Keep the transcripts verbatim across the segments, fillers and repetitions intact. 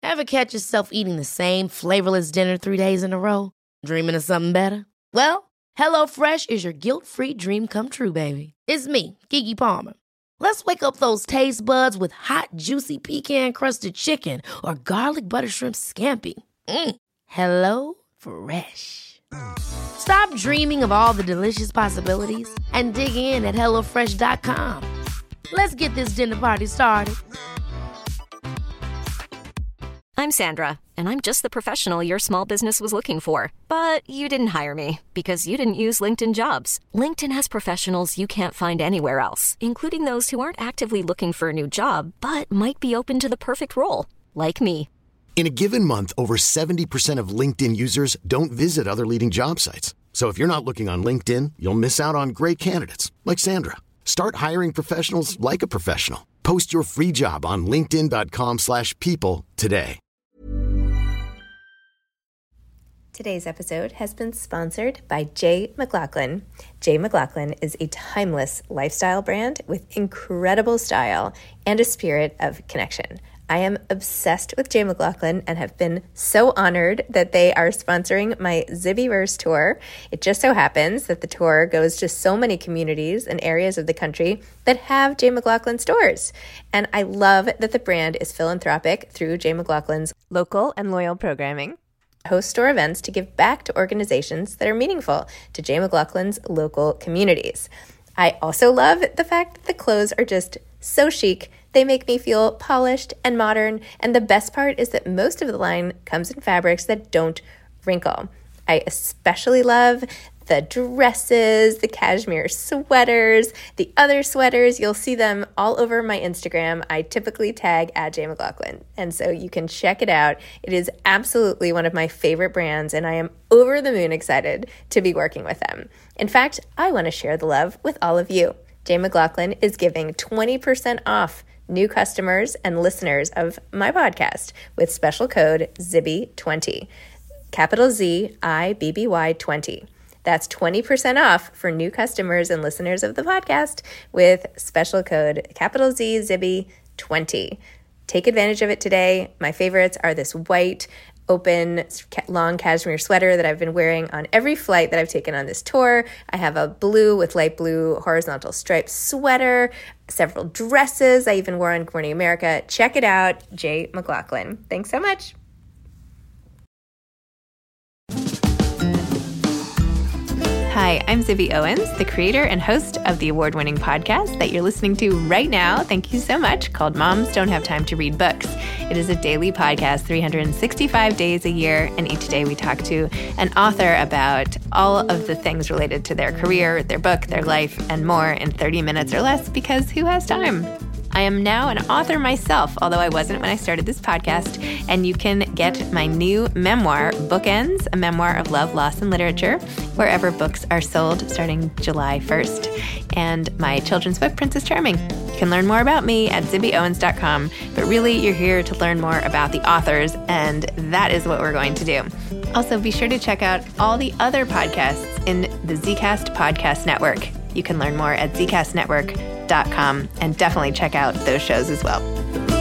Ever catch yourself eating the same flavorless dinner three days in a row? Dreaming of something better? Well, HelloFresh is your guilt-free dream come true, baby. It's me, Keke Palmer. Let's wake up those taste buds with hot, juicy pecan-crusted chicken or garlic butter shrimp scampi. Mm. Hello Fresh. Stop dreaming of all the delicious possibilities and dig in at hello fresh dot com. Let's get this dinner party started. I'm Sandra, and I'm just the professional your small business was looking for. But you didn't hire me because you didn't use LinkedIn Jobs. LinkedIn has professionals you can't find anywhere else, including those who aren't actively looking for a new job, but might be open to the perfect role, like me. In a given month, over seventy percent of LinkedIn users don't visit other leading job sites. So if you're not looking on LinkedIn, you'll miss out on great candidates like Sandra. Start hiring professionals like a professional. Post your free job on linkedin dot com slash people today. Today's episode has been sponsored by J. McLaughlin. J. McLaughlin is a timeless lifestyle brand with incredible style and a spirit of connection. I am obsessed with J. McLaughlin and have been so honored that they are sponsoring my Zibbyverse tour. It just so happens that the tour goes to so many communities and areas of the country that have J. McLaughlin stores. And I love that the brand is philanthropic through J. McLaughlin's local and loyal programming. Host store events to give back to organizations that are meaningful to J. McLaughlin's local communities. I also love the fact that the clothes are just so chic. They make me feel polished and modern, and the best part is that most of the line comes in fabrics that don't wrinkle. I especially love the dresses, the cashmere sweaters, the other sweaters. You'll see them all over my Instagram. I typically tag at J. McLaughlin, and so you can check it out. It is absolutely one of my favorite brands, and I am over the moon excited to be working with them. In fact, I want to share the love with all of you. J. McLaughlin is giving twenty percent off new customers and listeners of my podcast with special code Zibby twenty, capital Z I B B Y twenty. That's twenty percent off for new customers and listeners of the podcast with special code capital Z Zibby twenty. Take advantage of it today. My favorites are this white, open, long cashmere sweater that I've been wearing on every flight that I've taken on this tour. I have a blue with light blue horizontal striped sweater, several dresses I even wore on Good Morning America. Check it out, J. McLaughlin. Thanks so much. Hi, I'm Zibby Owens, the creator and host of the award-winning podcast that you're listening to right now. Thank you so much, called Moms Don't Have Time to Read Books. It is a daily podcast, three hundred sixty-five days a year, and each day we talk to an author about all of the things related to their career, their book, their life, and more in thirty minutes or less, because who has time? I am now an author myself, although I wasn't when I started this podcast, and you can get my new memoir, Bookends, a memoir of love, loss, and literature, wherever books are sold starting July first, and my children's book, Princess Charming. You can learn more about me at zibby owens dot com, but really you're here to learn more about the authors, and that is what we're going to do. Also, be sure to check out all the other podcasts in the Zcast Podcast Network. You can learn more at zcast network dot com and definitely check out those shows as well.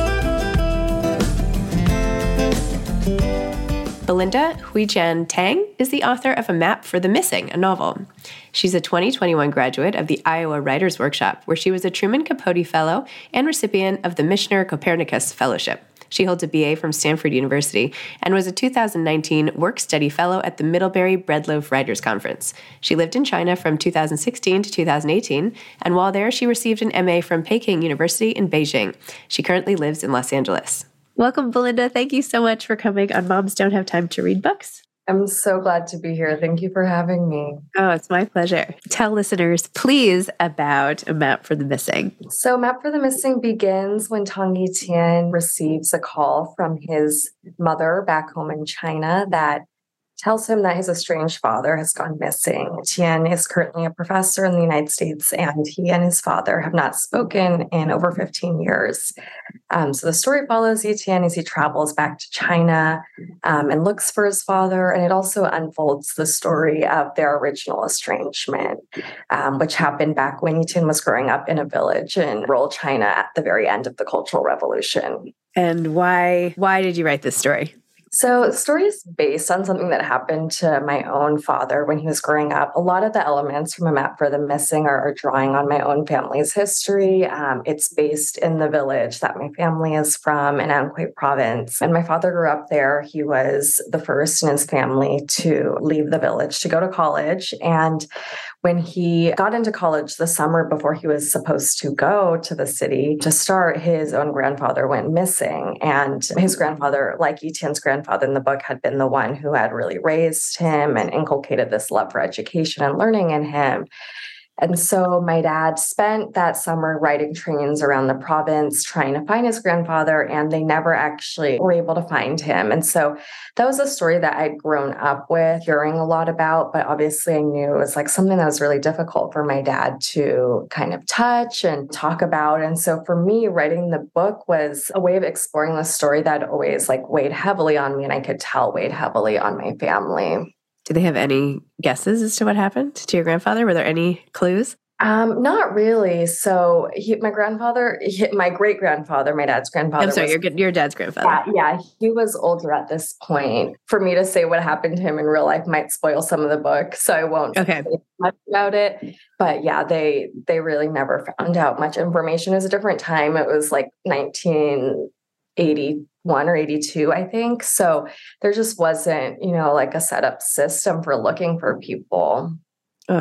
Belinda Huijian Tang is the author of A Map for the Missing, a novel. She's a twenty twenty-one graduate of the Iowa Writers Workshop, where she was a Truman Capote Fellow and recipient of the Mishner Copernicus Fellowship. She holds a B A from Stanford University and was a two thousand nineteen Work-Study Fellow at the Middlebury Breadloaf Writers Conference. She lived in China from two thousand sixteen to two thousand eighteen, and while there, she received an M A from Peking University in Beijing. She currently lives in Los Angeles. Welcome, Belinda. Thank you so much for coming on Moms Don't Have Time to Read Books. I'm so glad to be here. Thank you for having me. Oh, it's my pleasure. Tell listeners, please, about A Map for the Missing. So Map for the Missing begins when Tang Yitian receives a call from his mother back home in China that tells him that his estranged father has gone missing. Tian is currently a professor in the United States, and he and his father have not spoken in over fifteen years. Um, so the story follows Yi Tian as he travels back to China um, and looks for his father. And it also unfolds the story of their original estrangement, um, which happened back when Yi Tian was growing up in a village in rural China at the very end of the Cultural Revolution. And why, why did you write this story? So the story is based on something that happened to my own father when he was growing up. A lot of the elements from A Map for the Missing are, are drawing on my own family's history. Um, it's based in the village that my family is from in Anhui province. And my father grew up there. He was the first in his family to leave the village to go to college. And when he got into college the summer before he was supposed to go to the city to start, his own grandfather went missing. And his grandfather, like Yi Tian's grandfather in the book, had been the one who had really raised him and inculcated this love for education and learning in him. And so my dad spent that summer riding trains around the province trying to find his grandfather, and they never actually were able to find him. And so that was a story that I'd grown up with, hearing a lot about, but obviously I knew it was like something that was really difficult for my dad to kind of touch and talk about. And so for me, writing the book was a way of exploring the story that always like weighed heavily on me, and I could tell weighed heavily on my family. Do they have any guesses as to what happened to your grandfather? Were there any clues? Um, not really. So he, my grandfather, he, my great grandfather, my dad's grandfather. I'm sorry, was, your your dad's grandfather. Yeah, yeah, he was older at this point. For me to say what happened to him in real life might spoil some of the book, so I won't okay. say much about it. But yeah, they they really never found out much information. It was a different time. It was like nineteen eighty-one or eighty-two, I think. So there just wasn't, you know, like a set up system for looking for people. Ugh.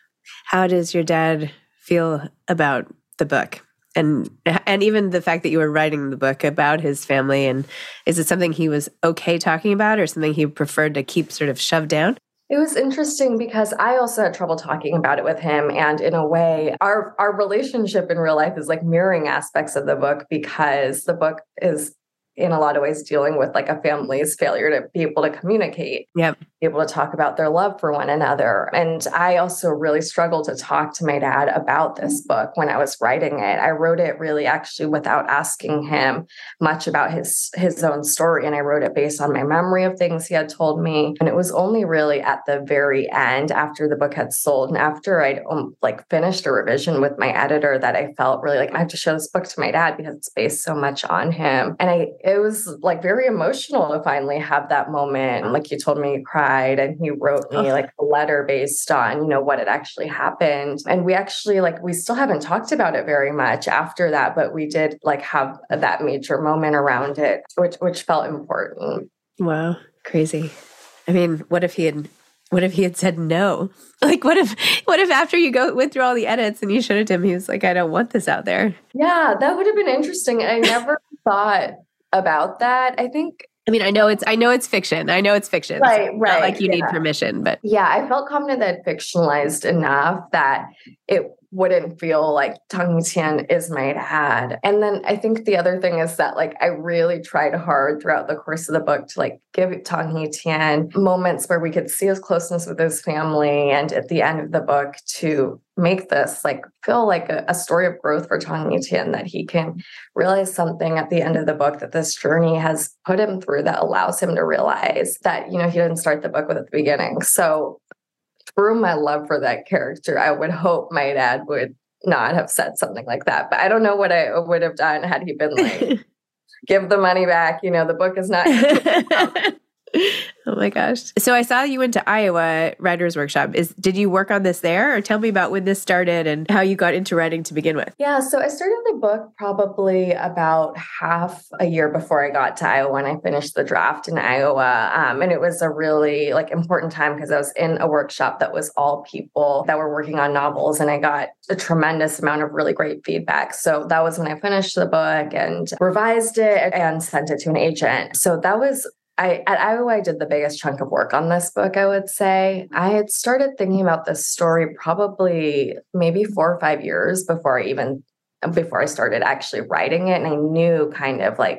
How does your dad feel about the book? And and even the fact that you were writing the book about his family, and is it something he was okay talking about or something he preferred to keep sort of shoved down? It was interesting because I also had trouble talking about it with him. And in a way, our, our relationship in real life is like mirroring aspects of the book, because the book is in a lot of ways dealing with like a family's failure to be able to communicate, yep. be able to talk about their love for one another. And I also really struggled to talk to my dad about this book when I was writing it. I wrote it really actually without asking him much about his, his own story. And I wrote it based on my memory of things he had told me. And it was only really at the very end, after the book had sold and after I'd um, like finished a revision with my editor, that I felt really like I have to show this book to my dad because it's based so much on him. And I, it was like very emotional to finally have that moment. Like you told me you cried, and he wrote me like a letter based on, you know, what had actually happened. And we actually like, we still haven't talked about it very much after that, but we did like have that major moment around it, which, which felt important. Wow. Crazy. I mean, what if he had, what if he had said no? Like, what if, what if after you go went through all the edits and you showed it to him, he was like, I don't want this out there. Yeah, that would have been interesting. I never thought about that. I think, I mean, I know it's, I know it's fiction. I know it's fiction. Right, so right. Not like you yeah. need permission, but yeah, I felt confident that it fictionalized enough that it wouldn't feel like Tang Tian is my dad. And then I think the other thing is that like I really tried hard throughout the course of the book to like give Tang Tian moments where we could see his closeness with his family, and at the end of the book to make this like feel like a, a story of growth for Tang Tian, that he can realize something at the end of the book that this journey has put him through that allows him to realize that, you know, he didn't start the book with at the beginning. So through my love for that character, I would hope my dad would not have said something like that. But I don't know what I would have done had he been like, give the money back. You know, the book is not. Oh my gosh. So I saw you went to Iowa Writers Workshop. Is did you work on this there? Or tell me about when this started and how you got into writing to begin with. Yeah, so I started the book probably about half a year before I got to Iowa, and I finished the draft in Iowa. Um, and it was a really like important time because I was in a workshop that was all people that were working on novels, and I got a tremendous amount of really great feedback. So that was when I finished the book and revised it and sent it to an agent. So that was I, at Iowa, I did the biggest chunk of work on this book, I would say. I had started thinking about this story probably maybe four or five years before I even, before I started actually writing it. And I knew kind of like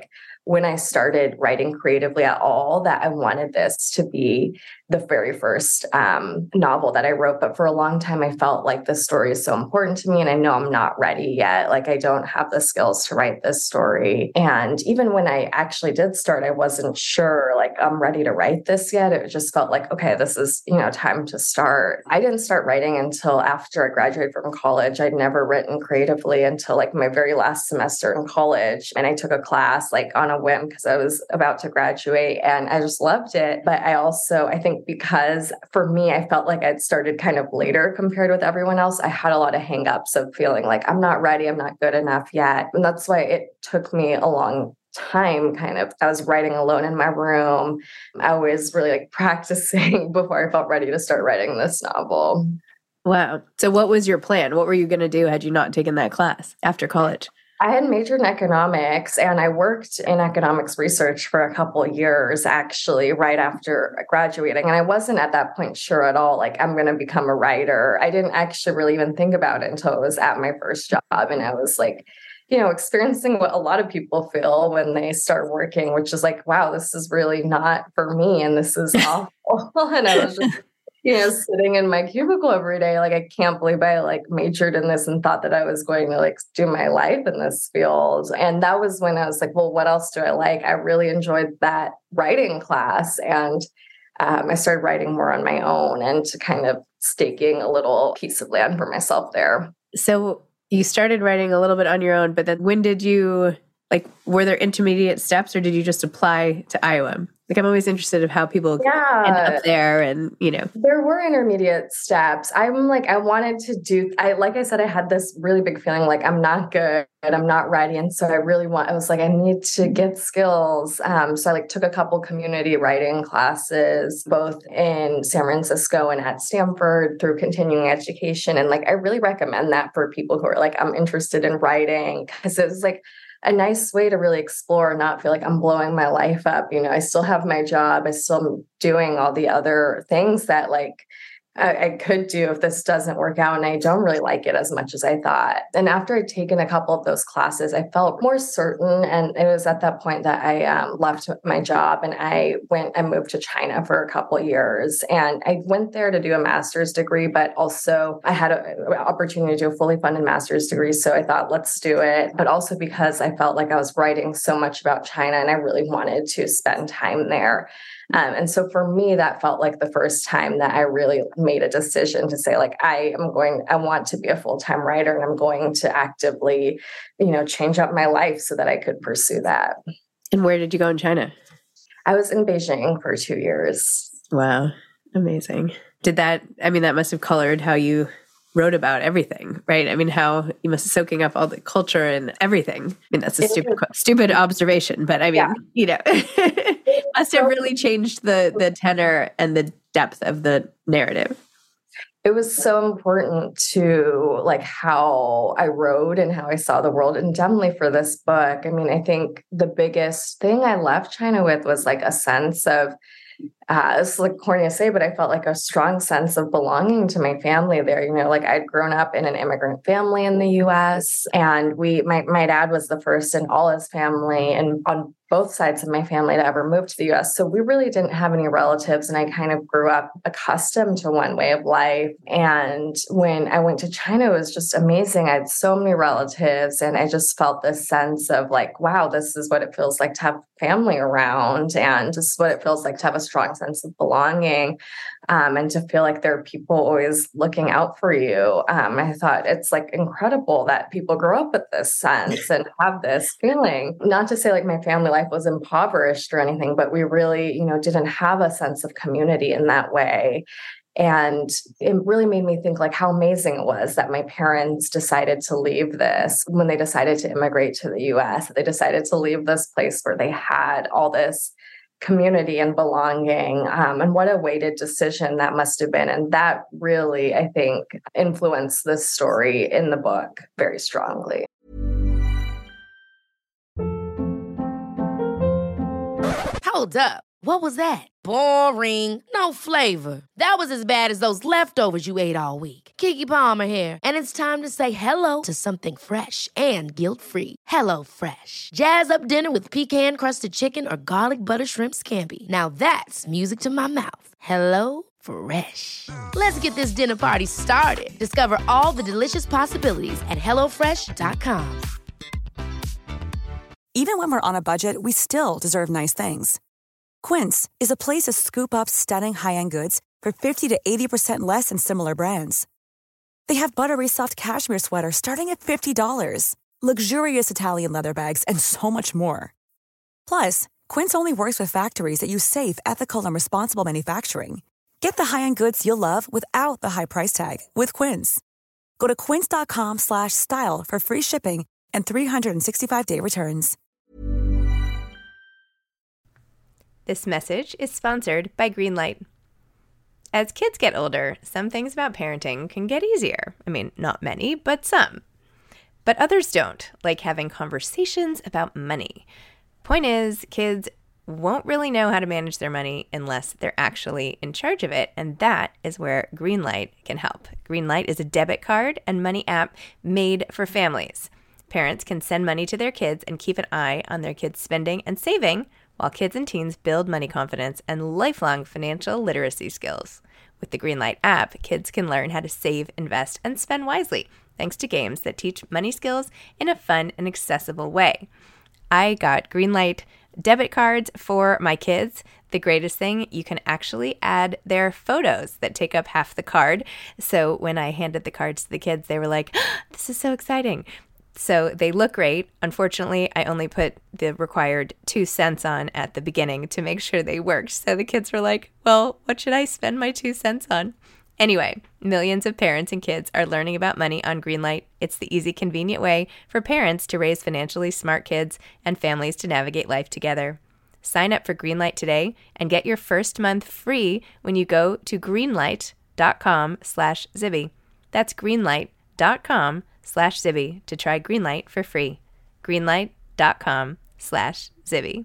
when I started writing creatively at all that I wanted this to be the very first um, novel that I wrote. But for a long time, I felt like this story is so important to me. And I know I'm not ready yet. Like I don't have the skills to write this story. And even when I actually did start, I wasn't sure like I'm ready to write this yet. It just felt like, okay, this is, you know, time to start. I didn't start writing until after I graduated from college. I'd never written creatively until like my very last semester in college. And I took a class like on a whim because I was about to graduate and I just loved it. But I also, I think because for me, I felt like I'd started kind of later compared with everyone else. I had a lot of hangups of feeling like I'm not ready, I'm not good enough yet. And that's why it took me a long time kind of. I was writing alone in my room. I was really like practicing before I felt ready to start writing this novel. Wow. So what was your plan? What were you going to do had you not taken that class after college? I had majored in economics and I worked in economics research for a couple of years, actually, right after graduating. And I wasn't at that point sure at all, like I'm going to become a writer. I didn't actually really even think about it until I was at my first job. And I was like, you know, experiencing what a lot of people feel when they start working, which is like, wow, this is really not for me. And this is awful. And I was just you know, sitting in my cubicle every day, like, I can't believe I like majored in this and thought that I was going to like do my life in this field. And that was when I was like, well, what else do I like? I really enjoyed that writing class. And um, I started writing more on my own and to kind of staking a little piece of land for myself there. So you started writing a little bit on your own, but then when did you, like, were there intermediate steps or did you just apply to I O M? Like, I'm always interested in how people yeah. end up there and, you know. There were intermediate steps. I'm like, I wanted to do, I like I said, I had this really big feeling like I'm not good, I'm not ready. And so I really want, I was like, I need to get skills. Um, so I like took a couple community writing classes, both in San Francisco and at Stanford through continuing education. And like, I really recommend that for people who are like, I'm interested in writing, because it was like, a nice way to really explore and not feel like I'm blowing my life up. You know, I still have my job. I still am doing all the other things that like I, I could do if this doesn't work out. And I don't really like it as much as I thought. And after I'd taken a couple of those classes, I felt more certain. And it was at that point that I um, left my job and I went and moved to China for a couple of years. And I went there to do a master's degree, but also I had an opportunity to do a fully funded master's degree. So I thought, let's do it. But also because I felt like I was writing so much about China and I really wanted to spend time there. Um, and so for me, that felt like the first time that I really made a decision to say, like, I am going, I want to be a full-time writer and I'm going to actively, you know, change up my life so that I could pursue that. And where did you go in China? I was in Beijing for two years. Wow. Amazing. Did that, I mean, that must have colored how you wrote about everything, right? I mean, how you must be soaking up all the culture and everything. I mean, that's a stupid, stupid observation, but I mean, yeah. you know, must have really changed the the tenor and the depth of the narrative. It was so important to like how I wrote and how I saw the world. And definitely for this book, I mean, I think the biggest thing I left China with was like a sense of Uh, it's like corny to say, but I felt like a strong sense of belonging to my family there. You know, like I'd grown up in an immigrant family in the U S and we, my, my dad was the first in all his family and on both sides of my family to ever move to the U S. So we really didn't have any relatives. And I kind of grew up accustomed to one way of life. And when I went to China, it was just amazing. I had so many relatives and I just felt this sense of like, wow, this is what it feels like to have family around and just what it feels like to have a strong sense of belonging um, and to feel like there are people always looking out for you. Um, I thought it's like incredible that people grow up with this sense and have this feeling. Not to say like my family life was impoverished or anything, but we really, you know, didn't have a sense of community in that way. And it really made me think like how amazing it was that my parents decided to leave this when they decided to immigrate to the U S. They decided to leave this place where they had all this community and belonging. Um, and what a weighted decision that must have been. And that really, I think, influenced this story in the book very strongly. Hold up. What was that? Boring. No flavor. That was as bad as those leftovers you ate all week. Keke Palmer here, and it's time to say hello to something fresh and guilt-free. Hello Fresh. Jazz up dinner with pecan-crusted chicken or garlic butter shrimp scampi. Now that's music to my mouth. Hello Fresh. Let's get this dinner party started. Discover all the delicious possibilities at hello fresh dot com. Even when we're on a budget, we still deserve nice things. Quince is a place to scoop up stunning high-end goods for fifty to eighty percent less than similar brands. They have buttery soft cashmere sweaters starting at fifty dollars, luxurious Italian leather bags, and so much more. Plus, Quince only works with factories that use safe, ethical, and responsible manufacturing. Get the high-end goods you'll love without the high price tag with Quince. Go to quince.com slash style for free shipping and three sixty-five day returns. This message is sponsored by Greenlight. As kids get older, some things about parenting can get easier. I mean, not many, but some. But others don't, like having conversations about money. Point is, kids won't really know how to manage their money unless they're actually in charge of it, and that is where Greenlight can help. Greenlight is a debit card and money app made for families. Parents can send money to their kids and keep an eye on their kids' spending and saving, while kids and teens build money confidence and lifelong financial literacy skills. With the Greenlight app, kids can learn how to save, invest, and spend wisely, thanks to games that teach money skills in a fun and accessible way. I got Greenlight debit cards for my kids. The greatest thing, you can actually add their photos that take up half the card. So when I handed the cards to the kids, they were like, oh, this is so exciting. So they look great. Unfortunately, I only put the required two cents on at the beginning to make sure they worked. So the kids were like, well, what should I spend my two cents on? Anyway, millions of parents and kids are learning about money on Greenlight. It's the easy, convenient way for parents to raise financially smart kids and families to navigate life together. Sign up for Greenlight today and get your first month free when you go to greenlight.com slash Zibby. That's greenlight.com slash Zibby to try Greenlight for free. Greenlight.com slash Zibby.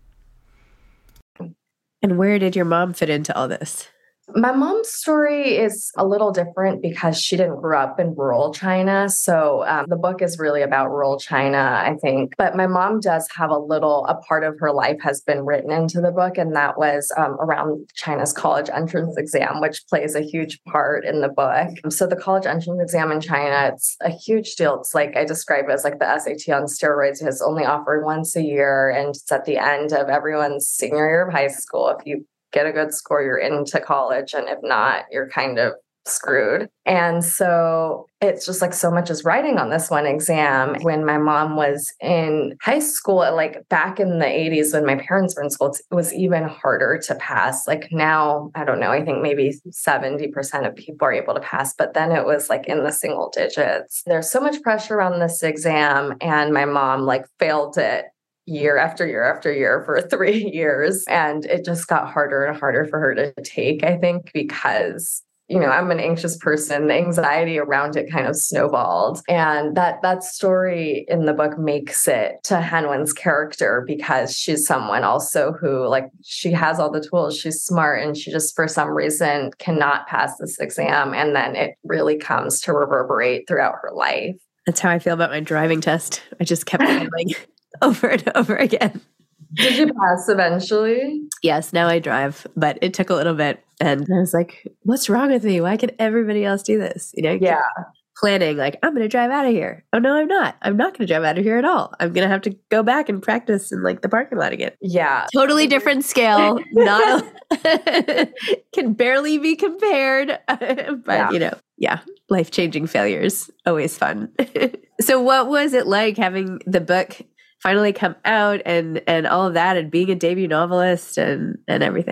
And where did your mom fit into all this? My mom's story is a little different because she didn't grow up in rural China. So um, the book is really about rural China, I think. But my mom does have a little, a part of her life has been written into the book. And that was um, around China's college entrance exam, which plays a huge part in the book. So the college entrance exam in China, it's a huge deal. It's like, I describe it as like the S A T on steroids. It's only offered once a year. And it's at the end of everyone's senior year of high school. If you get a good score, you're into college. And if not, you're kind of screwed. And so it's just like so much is riding on this one exam. When my mom was in high school, like back in the eighties, when my parents were in school, it was even harder to pass. Like now, I don't know, I think maybe seventy percent of people are able to pass, but then it was like in the single digits. There's so much pressure on this exam. And my mom like failed it year after year after year for three years. And it just got harder and harder for her to take, I think, because, you know, I'm an anxious person. The anxiety around it kind of snowballed. And that that story in the book makes it to Hanwen's character because she's someone also who, like, she has all the tools. She's smart and she just, for some reason, cannot pass this exam. And then it really comes to reverberate throughout her life. That's how I feel about my driving test. I just kept failing over and over again. Did you pass eventually? Yes, now I drive, but it took a little bit. And I was like, what's wrong with me? Why can everybody else do this? You know, yeah. Planning like, I'm going to drive out of here. Oh, no, I'm not. I'm not going to drive out of here at all. I'm going to have to go back and practice in like the parking lot again. Yeah. Totally different scale. Not a, can barely be compared. But, yeah. you know, yeah, life-changing failures. Always fun. So what was it like having the book finally come out and and all of that and being a debut novelist and and everything?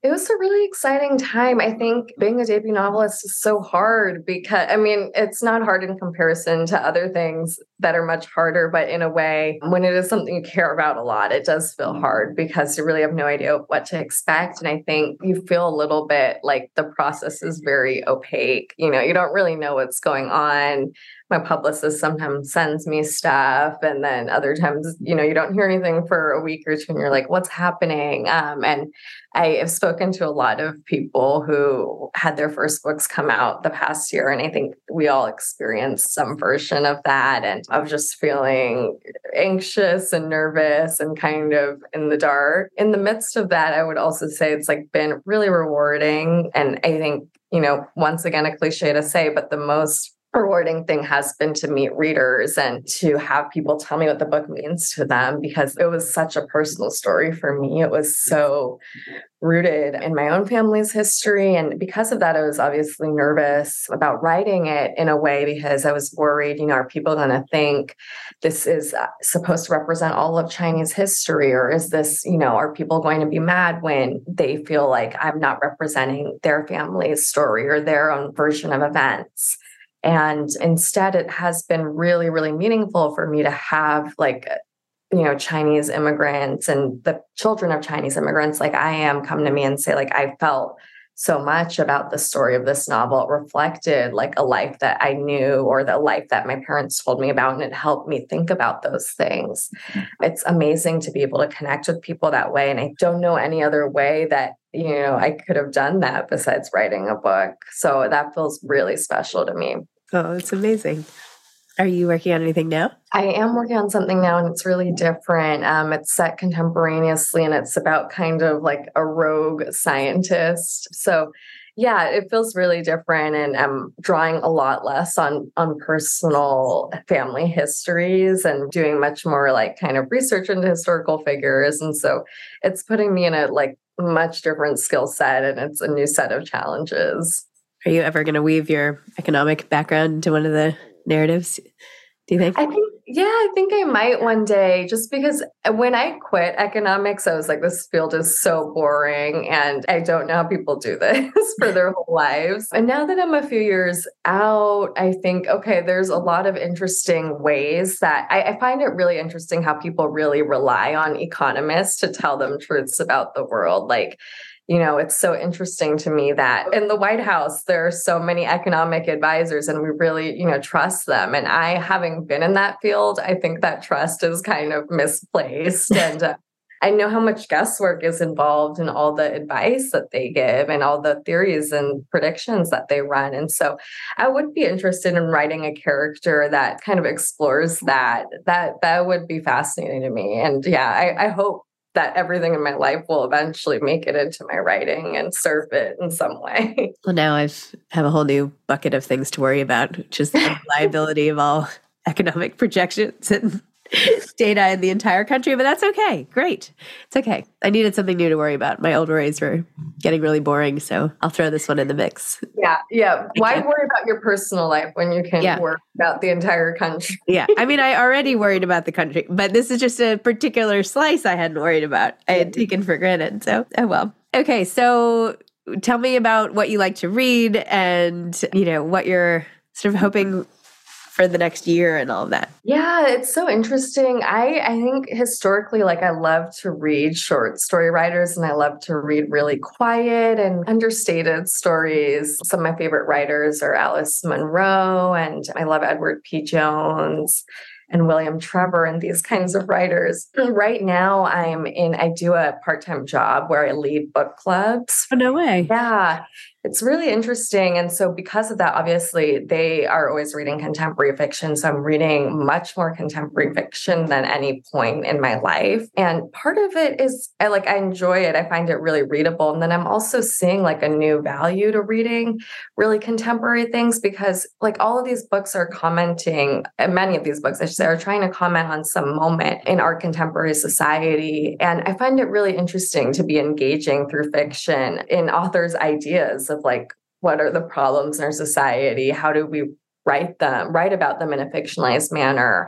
It was a really exciting time. I think being a debut novelist is so hard because, I mean, it's not hard in comparison to other things that are much harder, but in a way, when it is something you care about a lot, it does feel hard because you really have no idea what to expect. And I think you feel a little bit like the process is very opaque. You know, you don't really know what's going on. My publicist sometimes sends me stuff, and then other times, you know, you don't hear anything for a week or two, and you're like, what's happening? Um, and I have spoken to a lot of people who had their first books come out the past year, and I think we all experienced some version of that, and of just feeling anxious and nervous and kind of in the dark. In the midst of that, I would also say it's like been really rewarding, and I think, you know, once again, a cliche to say, but the most rewarding thing has been to meet readers and to have people tell me what the book means to them, because it was such a personal story for me. It was so rooted in my own family's history. And because of that, I was obviously nervous about writing it in a way because I was worried, you know, are people going to think this is supposed to represent all of Chinese history? Or is this, you know, are people going to be mad when they feel like I'm not representing their family's story or their own version of events? And instead, it has been really, really meaningful for me to have like, you know, Chinese immigrants and the children of Chinese immigrants like I am come to me and say, like, I felt so much about the story of this novel. It reflected like a life that I knew or the life that my parents told me about. And it helped me think about those things. It's amazing to be able to connect with people that way. And I don't know any other way that, you know, I could have done that besides writing a book. So that feels really special to me. Oh, it's amazing. Are you working on anything now? I am working on something now, and it's really different. Um, it's set contemporaneously, and it's about kind of like a rogue scientist. So yeah, it feels really different, and I'm drawing a lot less on, on personal family histories and doing much more like kind of research into historical figures. And so it's putting me in a like much different skill set, and it's a new set of challenges. Are you ever going to weave your economic background into one of the narratives, do you think? I think, yeah, I think I might one day, just because when I quit economics, I was like, this field is so boring and I don't know how people do this for their whole lives. And now that I'm a few years out, I think, okay, there's a lot of interesting ways that I, I find it really interesting how people really rely on economists to tell them truths about the world. Like, you know, it's so interesting to me that in the White House, there are so many economic advisors and we really, you know, trust them. And I, having been in that field, I think that trust is kind of misplaced. And uh, I know how much guesswork is involved in all the advice that they give and all the theories and predictions that they run. And so I would be interested in writing a character that kind of explores that. That, that would be fascinating to me. And yeah, I, I hope that everything in my life will eventually make it into my writing and serve it in some way. Well, now I've have a whole new bucket of things to worry about, which is the liability of all economic projections and data in the entire country. But that's okay. Great. It's okay. I needed something new to worry about. My old worries were getting really boring. So I'll throw this one in the mix. Yeah. Yeah. Why worry about your personal life when you can yeah. worry about the entire country? Yeah. I mean, I already worried about the country, but this is just a particular slice I hadn't worried about. I had taken for granted. So, oh well. Okay. So tell me about what you like to read and, you know, what you're sort of hoping for the next year and all of that. Yeah, it's so interesting. I, I think historically, like I love to read short story writers and I love to read really quiet and understated stories. Some of my favorite writers are Alice Munro, and I love Edward P. Jones and William Trevor and these kinds of writers. Right now, I'm in, I do a part-time job where I lead book clubs. Oh, no way. Yeah. It's really interesting. And so because of that, obviously, they are always reading contemporary fiction. So I'm reading much more contemporary fiction than any point in my life. And part of it is I like, I enjoy it. I find it really readable. And then I'm also seeing like a new value to reading really contemporary things, because like all of these books are commenting, and many of these books, I should say, are trying to comment on some moment in our contemporary society. And I find it really interesting to be engaging through fiction in authors' ideas of like, what are the problems in our society? How do we write them, write about them in a fictionalized manner?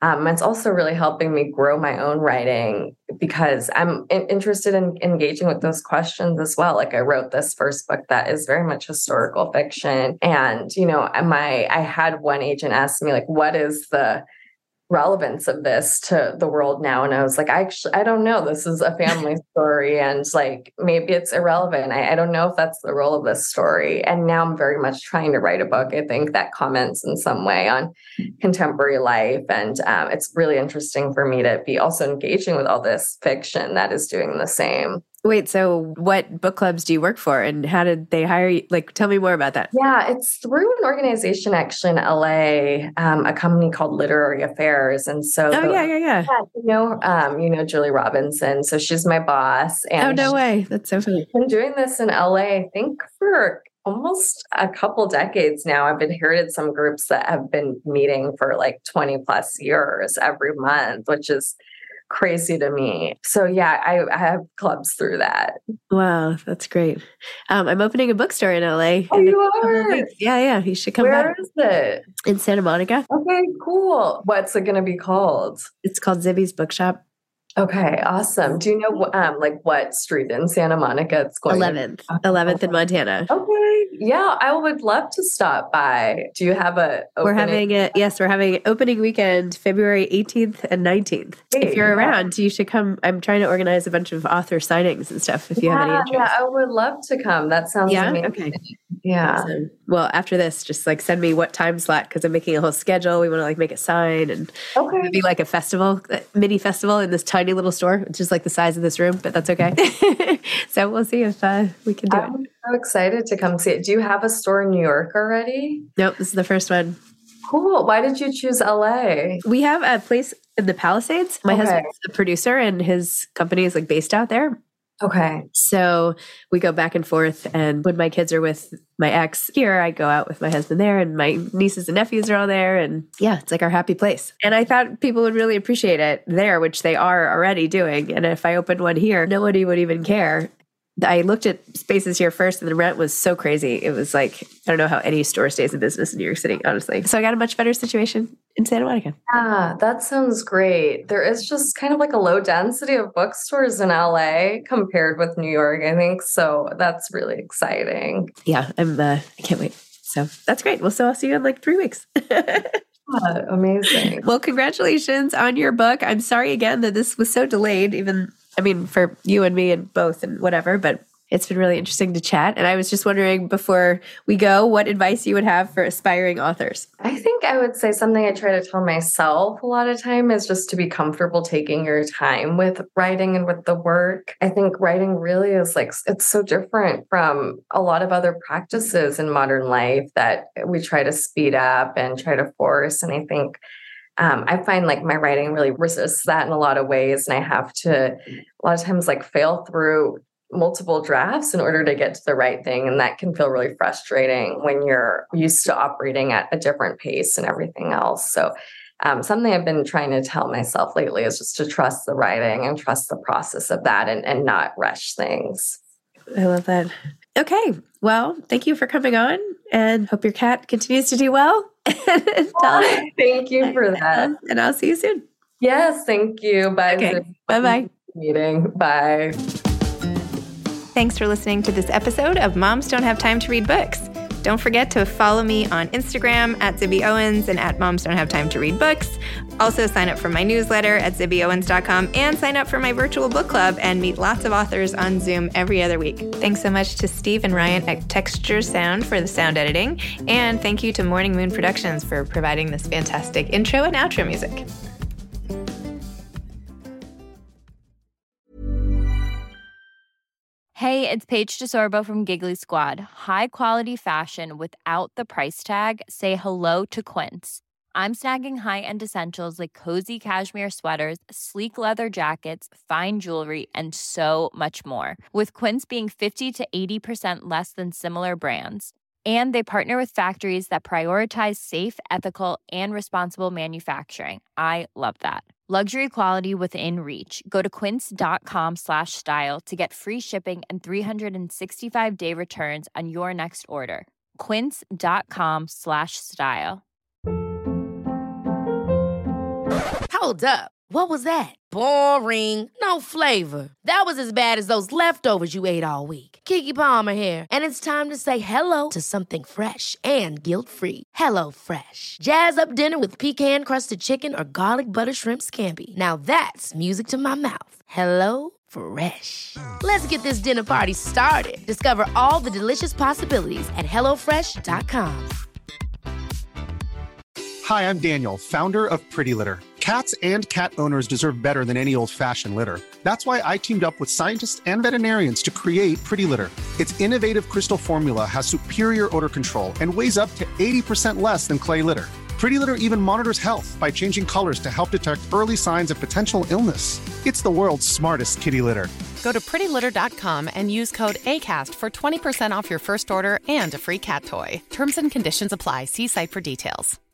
Um, it's also really helping me grow my own writing because I'm in- interested in engaging with those questions as well. Like I wrote this first book that is very much historical fiction. And, you know, my, I had one agent ask me like, what is the relevance of this to the world now? And I was like, I actually, I don't know. This is a family story. And like, maybe it's irrelevant. I, I don't know if that's the role of this story. And now I'm very much trying to write a book, I think, that comments in some way on contemporary life. And um, it's really interesting for me to be also engaging with all this fiction that is doing the same. Wait, so what book clubs do you work for and how did they hire you? Like, tell me more about that. Yeah, it's through an organization actually in L A, um, a company called Literary Affairs. And so, Oh, the, yeah, yeah, yeah. yeah, you know, um, you know, Julie Robinson. So she's my boss. And oh, no way. That's so funny. I've been doing this in L A, I think for almost a couple decades now. I've inherited some groups that have been meeting for like twenty plus years every month, which is crazy to me. So yeah, I, I have clubs through that. Wow, that's great. Um, I'm opening a bookstore in L A. Oh, you are? Yeah, yeah. You should come Where back. is it? In Santa Monica. Okay, cool. What's it going to be called? It's called Zibby's Bookshop. Okay, awesome. Do you know what, um, like what street in Santa Monica it's going? eleventh. eleventh in Montana. Okay. Yeah, I would love to stop by. Do you have a opening? We're having a, yes, we're having an opening weekend, February eighteenth and nineteenth. Hey, if you're yeah. around, you should come. I'm trying to organize a bunch of author signings and stuff if you yeah, have any interest. Yeah, I would love to come. That sounds Yeah? amazing. Okay. Yeah. Awesome. Well, after this, just like send me what time slot because I'm making a whole schedule. We want to like make a sign and Okay. it'd be like a festival, a mini festival in this tiny little store, which is like the size of this room, but that's okay. So we'll see if uh, we can do it. I'm so excited to come see it. Do you have a store in New York already? Nope, this is the first one. Cool. Why did you choose L A? We have a place in the Palisades. My Okay. husband's the producer and his company is like based out there. Okay. So we go back and forth. And when my kids are with my ex here, I go out with my husband there and my nieces and nephews are all there. And yeah, it's like our happy place. And I thought people would really appreciate it there, which they are already doing. And if I opened one here, nobody would even care. I looked at spaces here first and the rent was so crazy. It was like, I don't know how any store stays in business in New York City, honestly. So I got a much better situation in Santa Monica. Yeah, that sounds great. There is just kind of like a low density of bookstores in L A compared with New York, I think. So that's really exciting. Yeah, I'm, uh, I can't wait. So that's great. Well, so I'll see you in like three weeks. Yeah, amazing. Well, congratulations on your book. I'm sorry again that this was so delayed, even, I mean, for you and me and both and whatever, but it's been really interesting to chat. And I was just wondering before we go, what advice you would have for aspiring authors? I think I would say something I try to tell myself a lot of time is just to be comfortable taking your time with writing and with the work. I think writing really is like, it's so different from a lot of other practices in modern life that we try to speed up and try to force. And I think Um, I find like my writing really resists that in a lot of ways. And I have to a lot of times like fail through multiple drafts in order to get to the right thing. And that can feel really frustrating when you're used to operating at a different pace and everything else. So um, something I've been trying to tell myself lately is just to trust the writing and trust the process of that and, and not rush things. I love that. Okay. Well, thank you for coming on and hope your cat continues to do well. Thank you for that. And I'll see you soon. Yes, thank you. Bye. Okay. Bye-bye. Meeting. Bye. Thanks for listening to this episode of Moms Don't Have Time to Read Books. Don't forget to follow me on Instagram at Zibby Owens and at Moms Don't Have Time to Read Books. Also sign up for my newsletter at zibby owens dot com and sign up for my virtual book club and meet lots of authors on Zoom every other week. Thanks so much to Steve and Ryan at Texture Sound for the sound editing. And thank you to Morning Moon Productions for providing this fantastic intro and outro music. Hey, it's Paige DeSorbo from Giggly Squad. High quality fashion without the price tag. Say hello to Quince. I'm snagging high-end essentials like cozy cashmere sweaters, sleek leather jackets, fine jewelry, and so much more. With Quince being fifty to eighty percent less than similar brands. And they partner with factories that prioritize safe, ethical, and responsible manufacturing. I love that. Luxury quality within reach. Go to quince.com slash style to get free shipping and three sixty-five day returns on your next order. Quince.com slash style. Hold up. What was that? Boring. No flavor. That was as bad as those leftovers you ate all week. Keke Palmer here, and it's time to say hello to something fresh and guilt-free. Hello Fresh. Jazz up dinner with pecan-crusted chicken or garlic butter shrimp scampi. Now that's music to my mouth. Hello Fresh. Let's get this dinner party started. Discover all the delicious possibilities at hello fresh dot com. Hi, I'm Daniel, founder of Pretty Litter. Cats and cat owners deserve better than any old-fashioned litter. That's why I teamed up with scientists and veterinarians to create Pretty Litter. Its innovative crystal formula has superior odor control and weighs up to eighty percent less than clay litter. Pretty Litter even monitors health by changing colors to help detect early signs of potential illness. It's the world's smartest kitty litter. Go to pretty litter dot com and use code ACAST for twenty percent off your first order and a free cat toy. Terms and conditions apply. See site for details.